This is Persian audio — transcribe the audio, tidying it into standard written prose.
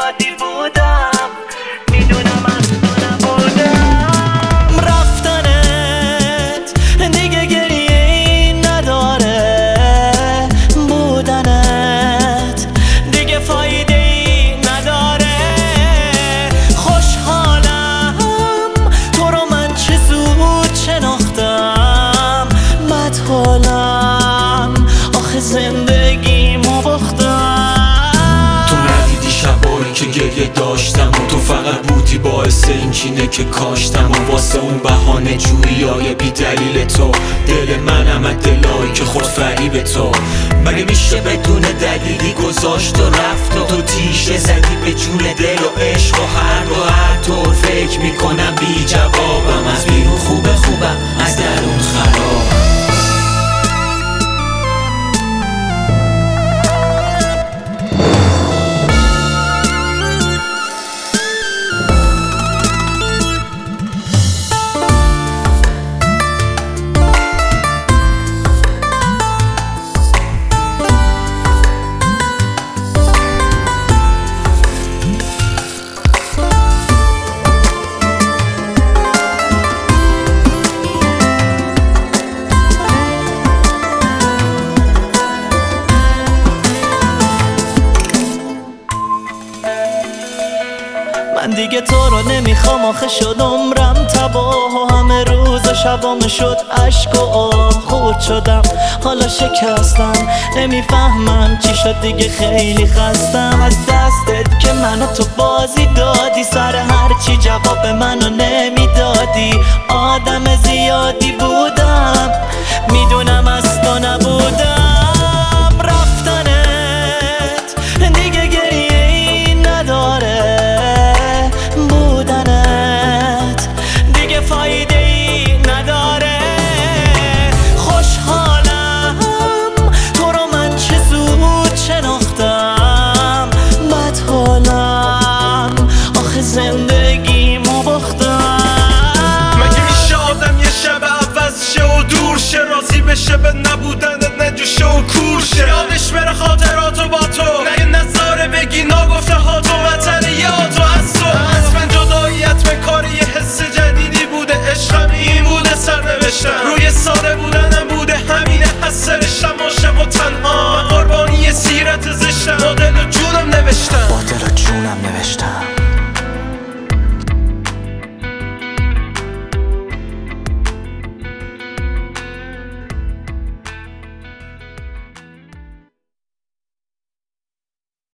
زیادی بودم، میدونم از تو نبودم. رفتنت دیگه گریه ای نداره، بودنت دیگه فایده ای نداره. خوشحالم تو رو من چه زود شناختم، بدحالم آخه زندگیمو باختم. تو ندیدی شبایی که گریه داشتم و تو فقط بودی باعث این کینه که کاشتم و واسه اون بهانه جوییای بی دلیل تو دل منم از دلایی که خود فریب تو. مگه میشه بدون دلیلی گذاشت و رفت و تو تیشه زدی به جون دل و عشق و هر طور فکر میکنم بی جوابم. از بیرون خوبم از درون خرابم. من دیگه تو رو نمیخوام، آخه شد عمرم تباه و همه روز و شبام شد عشق و آه. خورد شدم حالا شکستم، نمیفهمم چی شد دیگه خیلی خستم از دستت که منو تو بازی دادی. سر هرچی جواب منو نمیدادی، آدم زیادی بودم، میدونم از تو نبودم. رفتنت دیگه گریه ای نداره، بودنت دیگه فایده ای نداره. خوشحالم تو رو من چه زود شناختم، بدحالم آخه زندگیمو باختم. مگه میشه آدم یه شب عوض شه و دور شه، راضی بشه به نبودنت نجوشه و کور شه، یادش بره خاطراتو با تو